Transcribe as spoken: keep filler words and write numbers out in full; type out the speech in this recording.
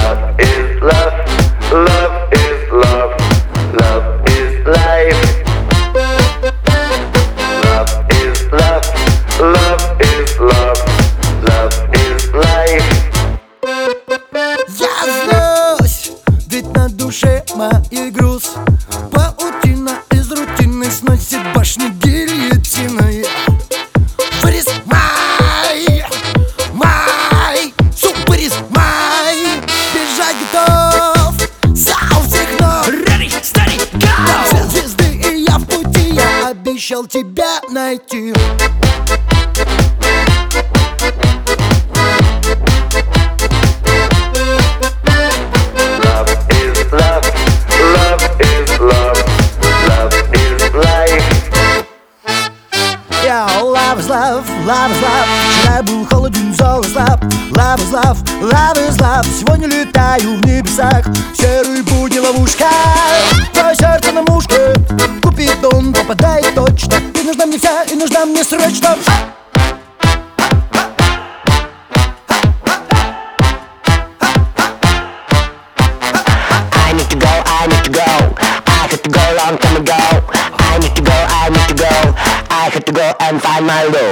Love is love, love is love, love is life. Love is love, love is love, love is life. Я злюсь, ведь на душе моей груз. Паутина из рутины сносит башни гильотиной. Where is my, my, so where is my? Бежать готов со всех ног. Ready, steady, go! Все звезды и я в пути, я обещал тебя найти. Love is love, love is love. Вчера был холоден, зол и слаб. Love is love, love is love. Сегодня летаю в небесах. Серый будни ловушка. Твое сердце на мушке. Купидон попадает точно. Ты нужна мне вся и нужна мне срочно. I need to go, I need to go. I had to go long time ago. I need to go, I need to go. I had to go and find my love.